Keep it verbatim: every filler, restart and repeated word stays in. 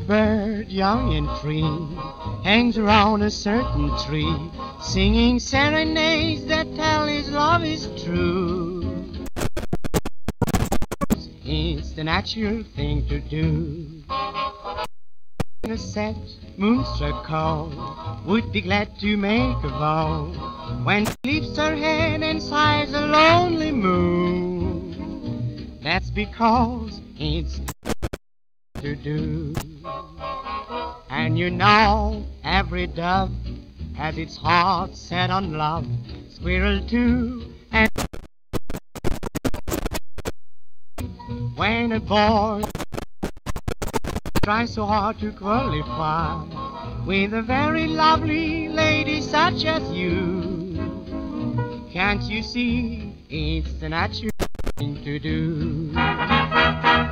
bird, young and free, hangs around a certain tree, singing serenades that tell his love is true. It's the natural thing to do. A set moon struck cold would be glad to make a vow when she lifts her head and sighs a lonely moon. That's because it's to do. And you know every dove has its heart set on love, squirrel too. And when a boy tries so hard to qualify with a very lovely lady such as you, can't you see it's the natural thing to do?